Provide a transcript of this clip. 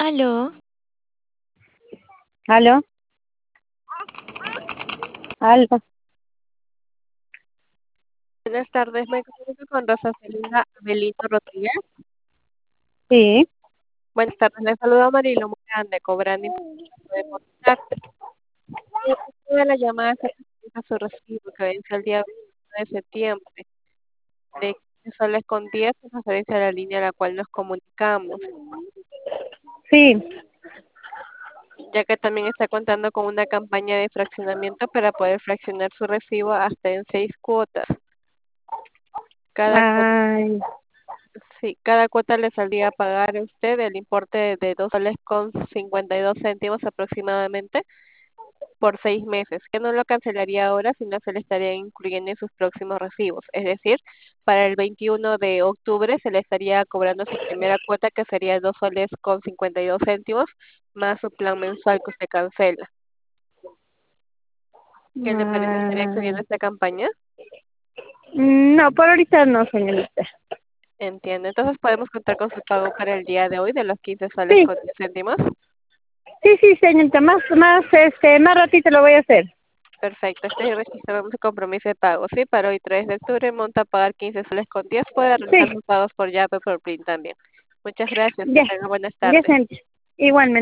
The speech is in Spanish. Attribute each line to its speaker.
Speaker 1: Aló,
Speaker 2: ¿Aló? ¿Aló?
Speaker 3: Buenas tardes, me comunico con Rosa Celina Abelino Rodríguez.
Speaker 2: Sí.
Speaker 3: Buenas tardes, le saluda Marilo Morán de Cobrani de Contacto. El motivo de la llamada es que presenta su recibo que vence el día 21 de septiembre de 15 soles con 10 en referencia a la línea a la cual nos comunicamos,
Speaker 2: Sí.
Speaker 3: ya que también está contando con una campaña de fraccionamiento para poder fraccionar su recibo hasta en 6 cuotas. Cada cuota,
Speaker 2: Ay,
Speaker 3: sí, cada cuota le saldría a pagar a usted el importe de 2 soles con 52 céntimos aproximadamente por 6 meses, que no lo cancelaría ahora, sino se le estaría incluyendo en sus próximos recibos. Es decir, para el 21 de octubre se le estaría cobrando su primera cuota, que sería 2 soles con 52 céntimos, más su plan mensual que usted cancela. ¿Qué le parece? ¿Estaría accediendo a
Speaker 2: ay.
Speaker 3: esta campaña?
Speaker 2: No, por ahorita no, señorita.
Speaker 3: Entiendo. Entonces podemos contar con su pago para el día de hoy de los 15 soles
Speaker 2: Sí,
Speaker 3: con 10 céntimos.
Speaker 2: sí, señorita, más ratito lo voy a hacer.
Speaker 3: Perfecto, este registramos su compromiso de pago, ¿sí? Para hoy 3 de octubre monta a pagar 15 soles con 10, puede realizar
Speaker 2: Sí,
Speaker 3: sus pagos por Yape por PRIN también. Muchas gracias, que
Speaker 2: ya,
Speaker 3: tenga buenas
Speaker 2: ya,
Speaker 3: tardes.
Speaker 2: señorita. Igualmente.